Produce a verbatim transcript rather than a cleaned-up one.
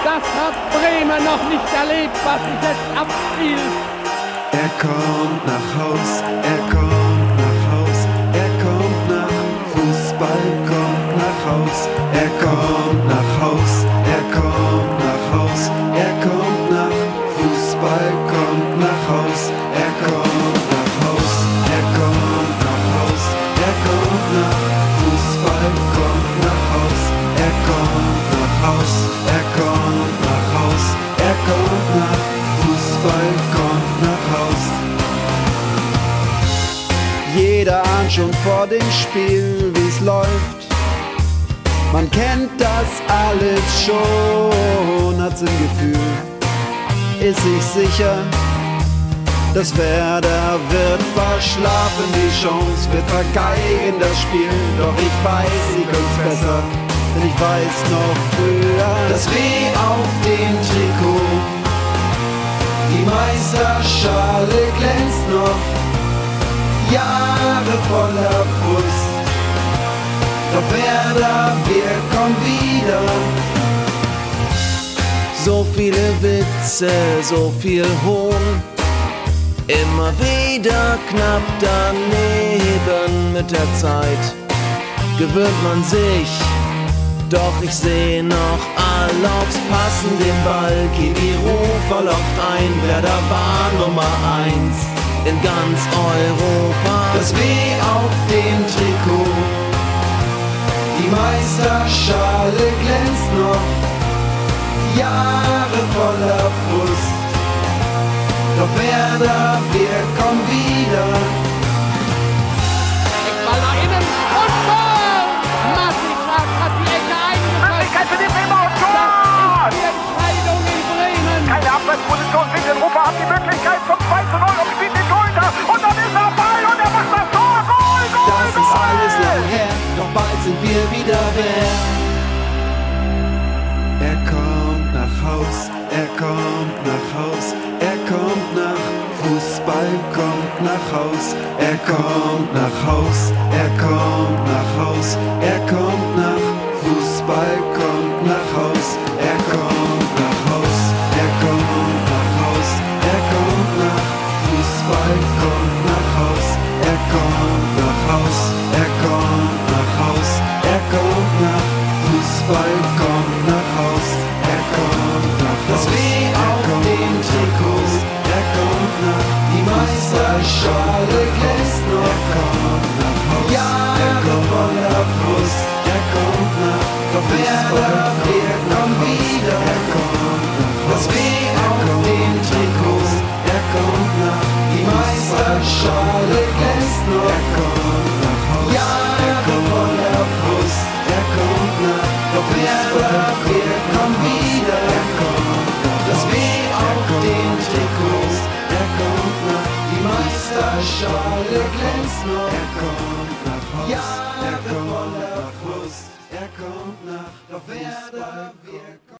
Das hat Bremen noch nicht erlebt, was sich jetzt abspielt. Er kommt nach Haus, er kommt nach Haus, er kommt nach Fußball, kommt nach Haus, er kommt nach Haus, er kommt nach Haus, er kommt nach Fußball, kommt nach Haus, er kommt nach Haus, er kommt nach Haus, er kommt nach Fußball, kommt nach Haus, er kommt nach Haus, er kommt nach Haus, er kommt nach Fußball, kommt nach Haus. Jeder ahnt schon vor dem Spiel, wie's läuft. Man kennt das alles schon, hat's im Gefühl, ist sich sicher, das Werder wird verschlafen, die Chance wird vergeigen, das Spiel. Doch ich weiß, sie können's besser, denn ich weiß noch früher, das W auf dem Trikot, die Meisterschale glänzt noch, Jahre voller Frust. Doch Werder, wir kommen wieder. So viele Witze, so viel Hohn, immer wieder knapp daneben. Mit der Zeit gewöhnt man sich, doch ich seh noch all aufs Passen den Ball. Kiwiru verlockt ein, Werder war Nummer eins in ganz Europa. Das W auf dem Trikot, die Meisterschale glänzt noch, Jahre voller Frust. Doch Werder, wir kommen wieder. Ball nach innen und Tor! Massig hat die Ecke eingeschaltet. Möglichkeit für die Bremer und Tor! Die Entscheidung in Bremen. Keine Abseitsposition, Windel-Rufer hat die Möglichkeit zum zwei zu null und spielt den Torhüter. Und dann ist er Ball und er macht das Tor. Goal, Goal, Das Goal! ist alles lang her, doch bald sind wir wieder wer. Er kommt nach Haus, er kommt nach Haus, er kommt nach Fußball, kommt nach Haus, er kommt nach Haus, er kommt nach Haus, er kommt nach Fußball, kommt nach Haus, er kommt nach Haus, er kommt nach Haus, er kommt nach Fußball, kommt nach Haus, er kommt nach Haus, er kommt nach Haus, er kommt nach Fußball, kommt nach Haus, er kommt nach Haus, das W auf den Trikots, er kommt nach, die Meisterschale glänzt noch, er kommt nach Haus, Jahre voller Frust, er kommt nach, doch Werder, wir kommen wieder, er kommt nach Haus, das W auf den Trikots, er kommt nach, die Meisterschale glänzt noch, er kommt nach Haus, Jahre voller Frust, er kommt nach, doch Werder, wir kommen wieder, er kommt nach, das W auf den Trikots, er kommt nach, die Meisterschale glänzt noch, er kommt nach Haus, Jahre voller Frust, er kommt nach, doch Werder, wir